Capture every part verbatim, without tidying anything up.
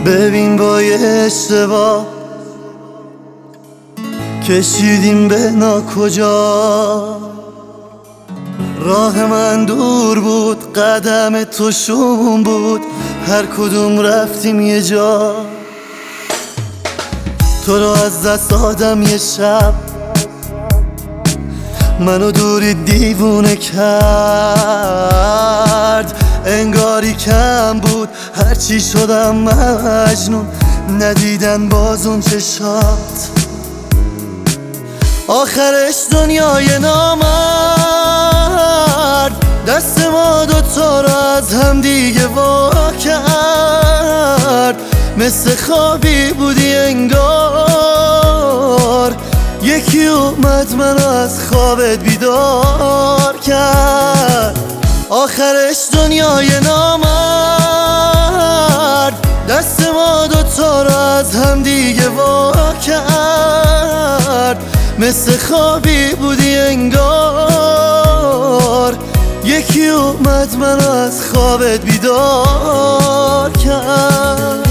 ببین با یه اشتباه کشیدیم به ناکجا. راه من دور بود، قدم تو شوم بود، هر کدوم رفتیم یه جا. تو رو از دست دادم یه شب، منو دوری دیوونه کرد. انگاری کم بود هرچی شدم مجنون، ندیدن باز اون چشات. آخرش دنیای نامرد دست ما دوتا رو از هم دیگه وا کرد. مثل خوابی بودی انگار، یکی اومد منو از خوابت بیدار کرد. آخرش دنیای نامرد دست ما دوتا رو از هم دیگه وا کرد. مثل خوابی بودی انگار، یکی اومد منو از خوابت بیدار کرد.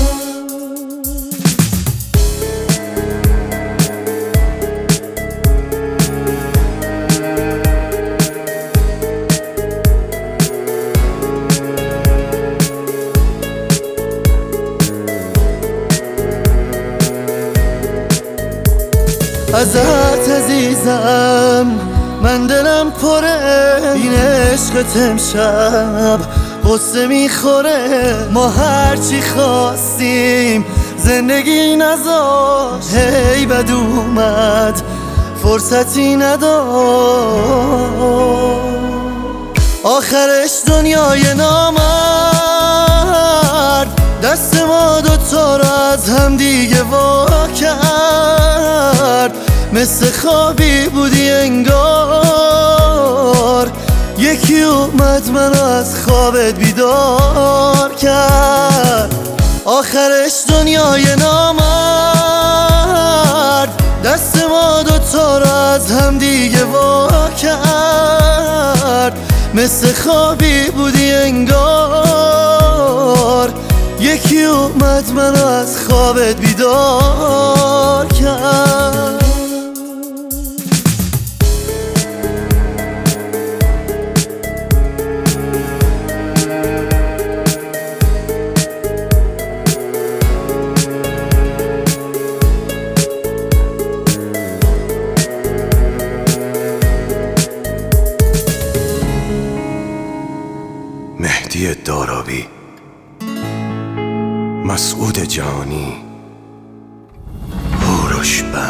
ازت عزیزم من دلم پره، این عشقت امشب قصه میخوره. ما هرچی خواستیم زندگی نذاشت، هی بد اومد فرصتی نداشت. آخرش دنیای نامرد دست ما دوتا رو از هم دیگه وا کرد. مثل خوابی بودی انگار، یکی اومد منو از خوابت بیدار کرد. آخرش دنیای نامرد دست ما دوتا رو از هم دیگه وا کرد. مثل خوابی بودی انگار، یکی اومد منو از خوابت بیدار کرد. مهدی دارابی، مسعود جهانی، هوروش بند.